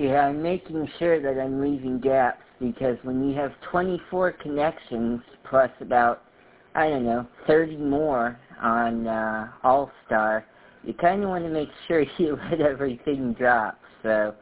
Yeah, I'm making sure that I'm leaving gaps, because when you have 24 connections plus about, I don't know, 30 more on All-Star, you kind of want to make sure you let everything drop. So,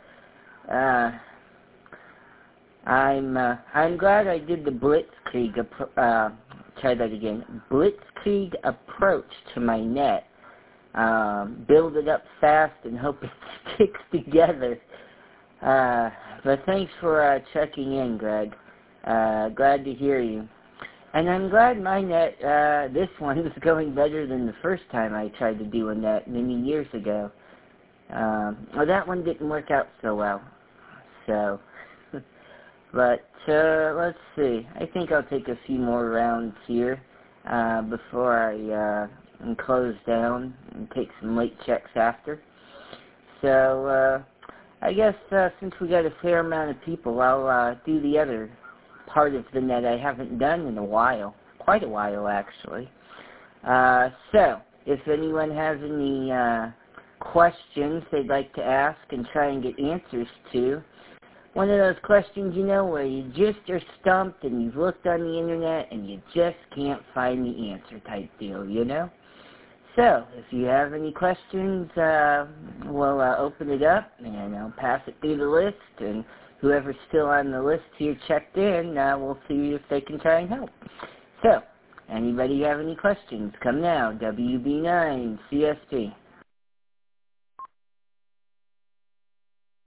I'm glad I did the Blitzkrieg, try that again, Blitzkrieg approach to my net. Build it up fast and hope it sticks together. But thanks for checking in, Greg. Glad to hear you. And I'm glad my net, this one is going better than the first time I tried to do a net many years ago. Well, that one didn't work out so well. So, but let's see. I think I'll take a few more rounds here before I close down and take some late checks after. So, I guess since we got a fair amount of people, I'll do the other part of the net I haven't done in a while. Quite a while, actually. So, if anyone has any questions they'd like to ask and try and get answers to, one of those questions, you know, where you just are stumped and you've looked on the internet and you just can't find the answer type deal, you know? So, if you have any questions, we'll open it up and I'll pass it through the list, and whoever's still on the list here checked in, we'll see if they can try and help. So, anybody have any questions? Come now, WB9 CSP.